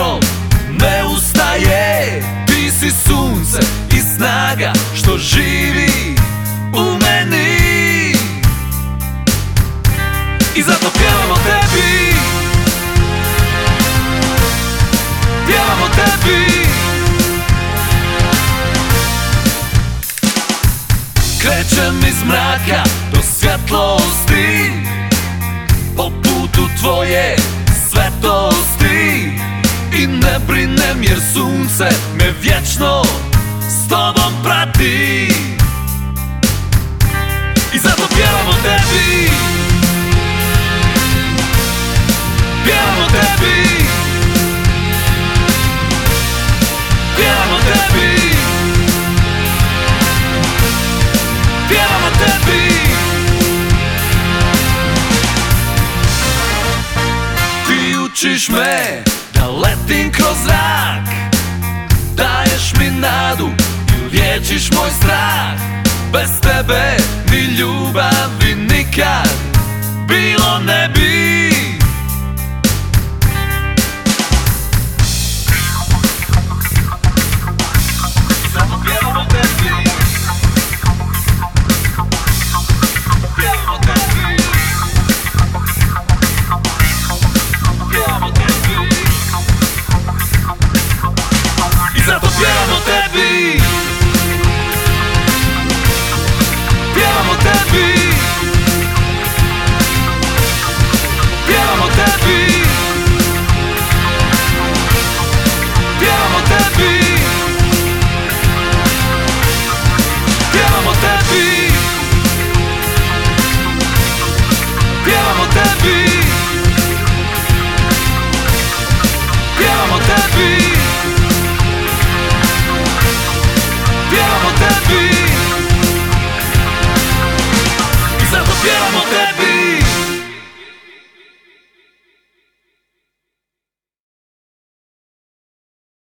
vjetrom ne ustaje. Ti si sunce i snaga što živi u meni, i zato pjevamo tebi, pjevamo tebi. Krećem iz mraka do svjetlosti, po putu tvoje svetosti, i ne brinem jer sunce me vječno s tobom prati, i zato pjevamo tebi, pjevamo tebi, pjevamo tebi, pjevamo tebi. Ti učiš me da letim kroz zrak, daješ mi nadu i liječiš moj strah. Bez tebe ni ljubavi nikad bilo ne bi. Samo pjevamo tebi, pjevamo tebi, pjevamo tebi, i zato pjevamo tebi, pjevamo tebi, pjevamo tebi, pjevamo tebi, pjevamo tebi, pjevamo tebi, pjevamo tebi, pjevamo tebi.